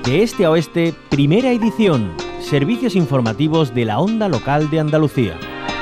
De este a oeste, primera edición. Servicios informativos de la Onda Local de Andalucía.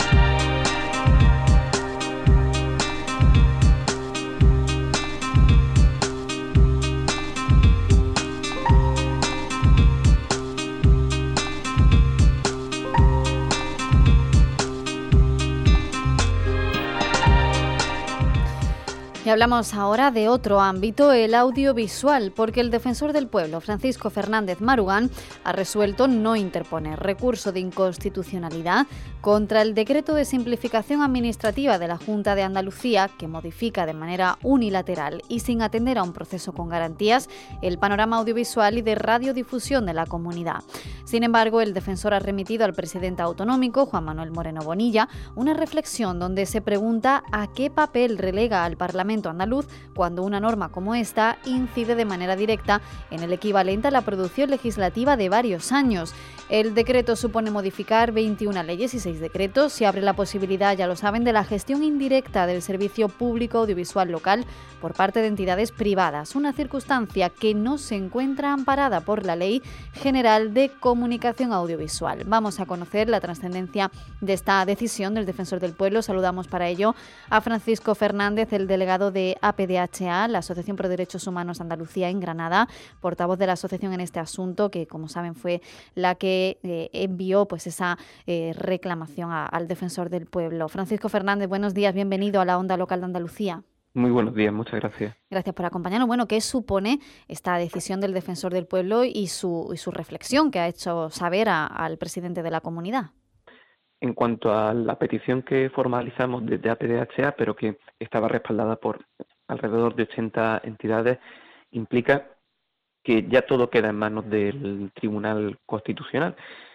Y hablamos ahora de otro ámbito, el audiovisual, porque el defensor del pueblo, Francisco Fernández Marugán, ha resuelto no interponer recurso de inconstitucionalidad contra el decreto de simplificación administrativa de la Junta de Andalucía, que modifica de manera unilateral y sin atender a un proceso con garantías el panorama audiovisual y de radiodifusión de la comunidad. Sin embargo, el defensor ha remitido al presidente autonómico, Juan Manuel Moreno Bonilla, una reflexión donde se pregunta a qué papel relega al Parlamento andaluz cuando una norma como esta incide de manera directa en el equivalente a la producción legislativa de varios años. El decreto supone modificar 21 leyes y 6 decretos. Se abre la posibilidad, ya lo saben, de la gestión indirecta del servicio público audiovisual local por parte de entidades privadas, una circunstancia que no se encuentra amparada por la Ley General de Comunicación Audiovisual. Vamos a conocer la trascendencia de esta decisión del Defensor del Pueblo. Saludamos para ello a Francisco Fernández, el delegado de APDHA, la Asociación Pro Derechos Humanos Andalucía en Granada, portavoz de la asociación en este asunto, que como saben fue la que envió pues esa reclamación al Defensor del Pueblo. Francisco Fernández, buenos días, bienvenido a la Onda Local de Andalucía. Muy buenos días, muchas gracias. Gracias por acompañarnos. Bueno, ¿qué supone esta decisión del Defensor del Pueblo y su reflexión que ha hecho saber al presidente de la comunidad? En cuanto a la petición que formalizamos desde APDHA, pero que estaba respaldada por alrededor de 80 entidades, implica que ya todo queda en manos del Tribunal Constitucional,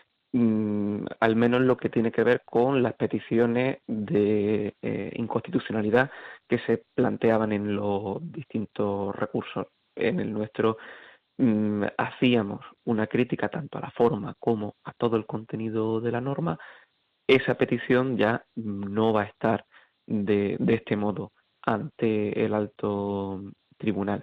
al menos lo que tiene que ver con las peticiones de inconstitucionalidad que se planteaban en los distintos recursos. En el nuestro hacíamos una crítica tanto a la forma como a todo el contenido de la norma. Esa petición ya no va a estar de este modo ante el alto tribunal,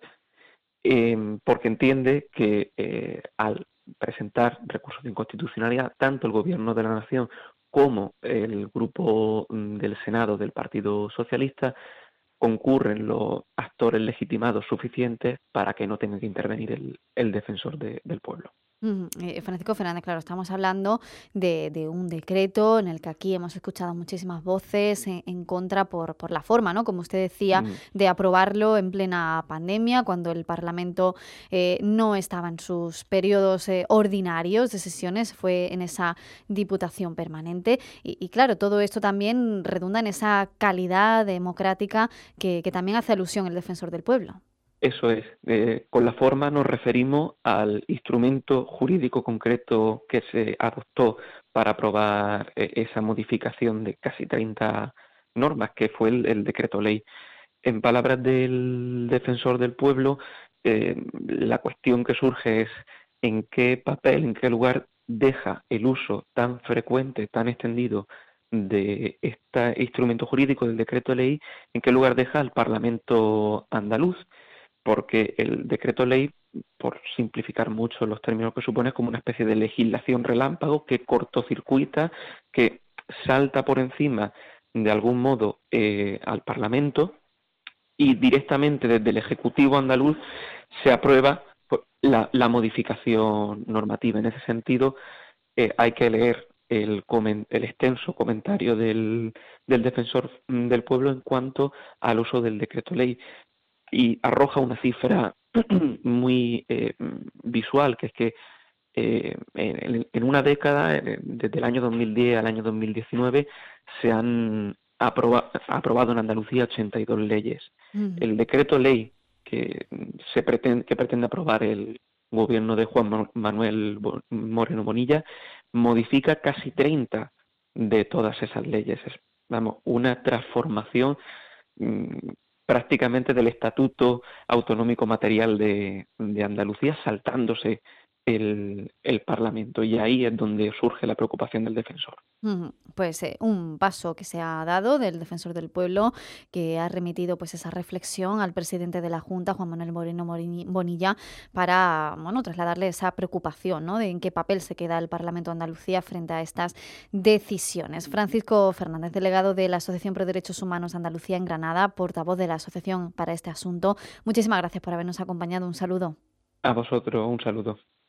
porque entiende que al presentar recursos de inconstitucionalidad, tanto el Gobierno de la Nación como el grupo del Senado del Partido Socialista concurren los actores legitimados suficientes para que no tenga que intervenir el defensor del pueblo. Francisco Fernández, claro, estamos hablando de un decreto en el que aquí hemos escuchado muchísimas voces en contra por la forma, ¿no? Como usted decía, de aprobarlo en plena pandemia, cuando el Parlamento no estaba en sus periodos ordinarios de sesiones, fue en esa Diputación permanente. Y claro, todo esto también redunda en esa calidad democrática que también hace alusión el Defensor del Pueblo. Eso es. Con la forma nos referimos al instrumento jurídico concreto que se adoptó para aprobar esa modificación de casi 30 normas, que fue el decreto ley. En palabras del Defensor del Pueblo, la cuestión que surge es en qué papel, en qué lugar deja el uso tan frecuente, tan extendido de este instrumento jurídico del decreto ley, en qué lugar deja al Parlamento andaluz. Porque el decreto ley, por simplificar mucho los términos que supone, es como una especie de legislación relámpago que cortocircuita, que salta por encima de algún modo al Parlamento y directamente desde el Ejecutivo andaluz se aprueba la modificación normativa. En ese sentido, hay que leer el extenso comentario del Defensor del Pueblo en cuanto al uso del decreto ley, y arroja una cifra muy visual, que es que en una década, desde el año 2010 al año 2019, se han aprobado en Andalucía 82 leyes. El decreto ley que pretende aprobar el gobierno de Juan Manuel Moreno Bonilla modifica casi 30 de todas esas leyes. Es, una transformación prácticamente del Estatuto Autonómico Material de Andalucía, saltándose el Parlamento, y ahí es donde surge la preocupación del defensor. Pues un paso que se ha dado del Defensor del Pueblo, que ha remitido pues esa reflexión al presidente de la Junta, Juan Manuel Moreno Bonilla, para trasladarle esa preocupación, ¿no?, de en qué papel se queda el Parlamento de Andalucía frente a estas decisiones. Francisco Fernández, delegado de la Asociación Pro Derechos Humanos Andalucía en Granada, portavoz de la asociación para este asunto. Muchísimas gracias por habernos acompañado. Un saludo. A vosotros un saludo.